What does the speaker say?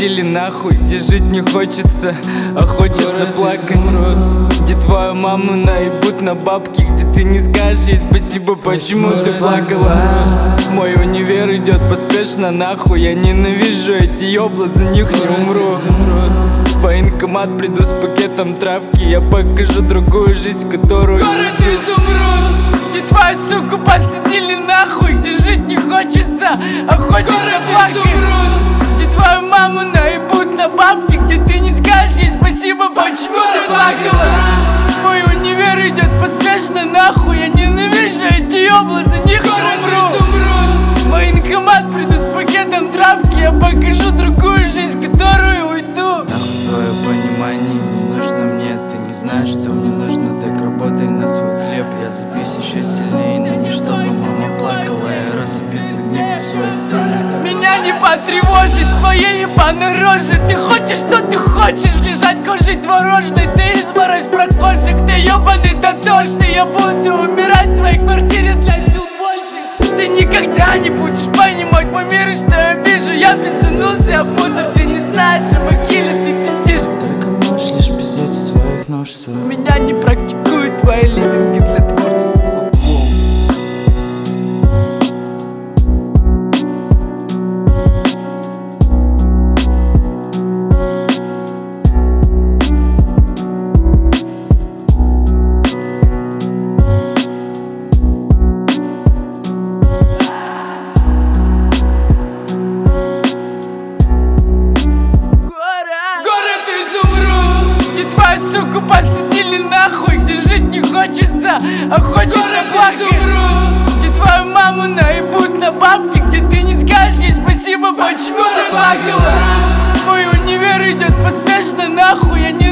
посадили нахуй, где жить не хочется, а хочется плакать. Где твою маму наебут на бабки, где ты не скажешь ей спасибо, почему ты плакала. Мой универ идет поспешно нахуй, я ненавижу эти ёбла, за них не умру. В военкомат приду с пакетом травки, я покажу другую жизнь, которую город изумруд, где твою суку посадили нахуй, где жить не хочется, а хочется плакать. Где твою маму наебут на бабки, где ты не скажешь ей спасибо, почему ты плакала. Мой универ идет поспешно нахуй, я ненавижу эти ёбла, за них не умру. В военкомат приду с пакетом травки, я покажу другую жизнь, которую уйду. Нахуй твое понимание не нужно мне, ты не знаешь, что мне нужно, так работай на свой хлеб. Я забьюсь еще сильнее, но не чтобы мама плакала, я разбитый гнев в своей стене. Меня не потревожит твоей ебаной рожи. Ты хочешь, что ты хочешь, лежать кожей творожной. Ты изморозь прокошек, ты ебаный дотошный. Я буду умирать в своей квартире для сил больших. Ты никогда не будешь понимать мой мир и что я вижу. Я пизданулся в мусор, ты не знаешь о могиле, ты пиздишь. Только можешь лишь писать из своих множеств. Меня не практикуют твои лизинги для творчества. Суку посадили нахуй, где жить не хочется, а хочется плакать. Где твою маму наебут на бабки, где ты не скажешь ей спасибо, почему ты плакала. Мой универ идет поспешно нахуй, я не